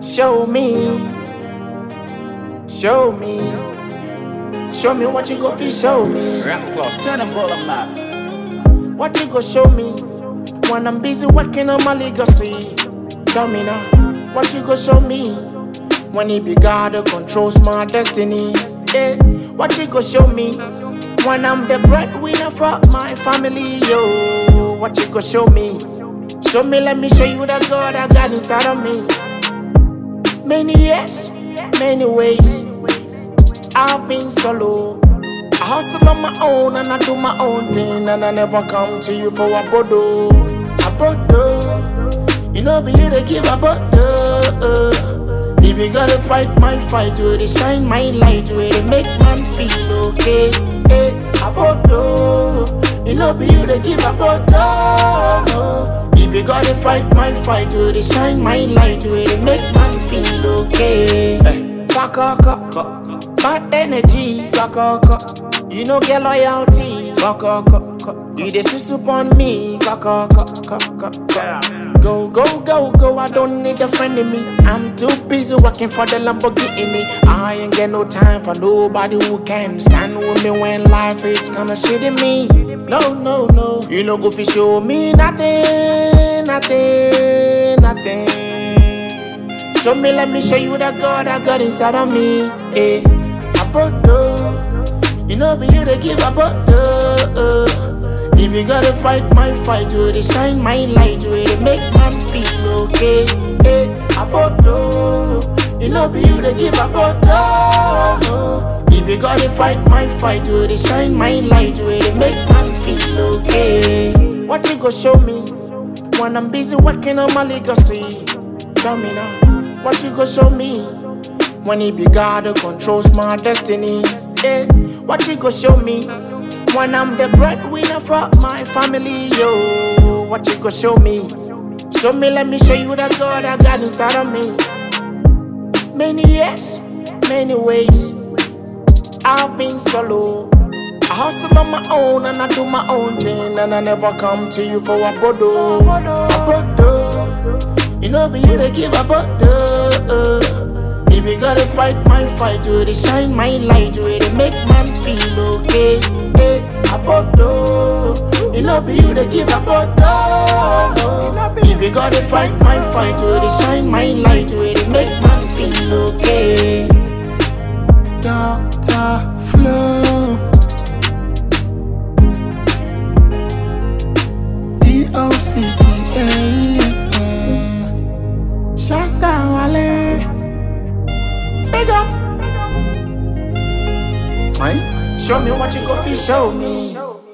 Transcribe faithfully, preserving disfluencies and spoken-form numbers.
Show me, show me, show me what you go fi show me. Rap close, turn the volume up. What you go show me when I'm busy working on my legacy? Tell me now, what you go show me when it be God that controls my destiny? Eh, what you go show me when I'm the breadwinner for my family? Yo, what you go show me? Show me, let me show you the God I got inside of me. Many years, many ways, I've been solo. I hustle on my own and I do my own thing, and I never come to you for a bodo. A bodo, you know be you to give a bodo. If you gotta fight my fight, you to shine my light, you to make man feel okay. Hey, a bodo, you know be you to give a bodo. If you gotta fight my fight, you to shine my light, you to make man feel okay. Hey, kakaka, bad energy, kakaka. You know get loyalty, kakaka. You dey sus upon me, kakaka. Go, go, go, go, I don't need a friend in me. I'm too busy working for the Lamborghini. I ain't get no time for nobody who can stand with me when life is kinda shitty me. No, no, no, you know go fi show me nothing, nothing, nothing. Show me, let me show you the God I got inside of me. Eh, a bodo, you know be you to give a bodo. If you gotta fight my fight, you to shine my light, you to make man feel okay. Eh, a bodo, you know be you to give a bodo. If you gotta fight my fight, you to shine my light, you to make man feel okay. What you go show me when I'm busy working on my legacy? Tell me now, what you go show me when it be God that controls my destiny? Eh, what you go show me when I'm the breadwinner for my family? Yo, what you go show me? Show me, let me show you the God I got inside of me. Many years, many ways, I've been solo. I hustle on my own and I do my own thing, and I never come to you for a bodo. A bodo, you know be you to give a bodo. If you gotta fight my fight, you to shine my light, you to make man feel okay. Hey, a bodo, you know be you to give a bodo. If you gotta fight my fight, you to shine my light, you to make man feel okay. Doctor Flow, D O C T A, Shatta Wale, big up. Show me what you go fi show me.